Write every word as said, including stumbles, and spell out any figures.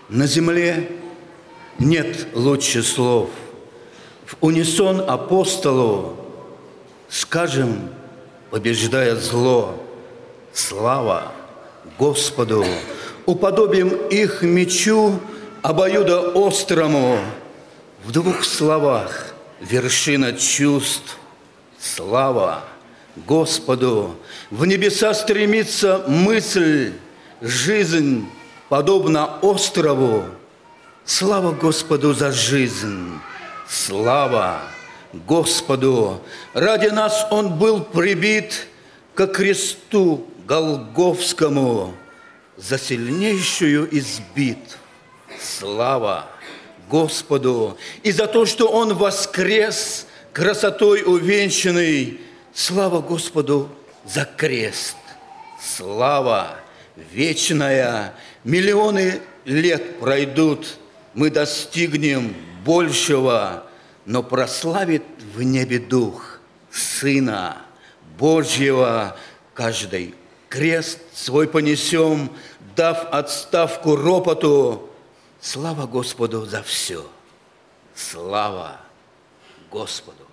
На земле нет лучше слов. В унисон апостолу скажем, побеждая зло: слава Господу! Уподобим их мечу обоюдоострому. В двух словах вершина чувств: слава Господу! В небеса стремится мысль, жизнь подобна острову. Слава Господу за жизнь! Слава Господу! Ради нас Он был прибит ко кресту Голгофскому, за сильнейшую избит. Слава Господу! И за то, что Он воскрес, красотой увенчанный. Слава Господу за крест! Слава вечная! Миллионы лет пройдут, мы достигнем большего, но прославит в небе Дух Сына Божьего. Каждый крест свой понесем, дав отставку ропоту. Слава Господу за все! Слава Господу!